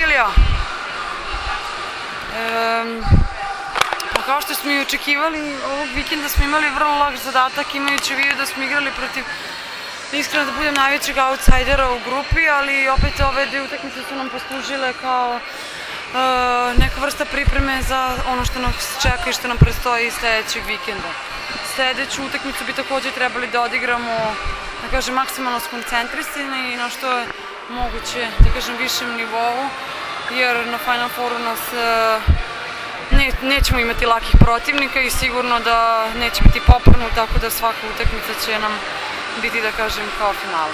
Ilija. Pa kao što smo i očekivali, ovog vikenda smo imali vrlo lak zadatak, imajući u vidu da smo igrali protiv, iskreno da budem, najvećeg outsidera u grupi, ali opet ove dve utakmice su nam poslužile kao neka vrsta pripreme za ono što nas čeka i što nam predstoji sledećeg vikenda. Sledeću utakmicu bi takođe trebali da odigramo, da kažem, maksimalno skoncentrisani i na što je moguće, da kažem, višem nivou, jer na Final Fouru nas nećemo imati lakih protivnika i sigurno da neće biti poprano, tako da svaka utakmica će nam biti, da kažem, kao finale.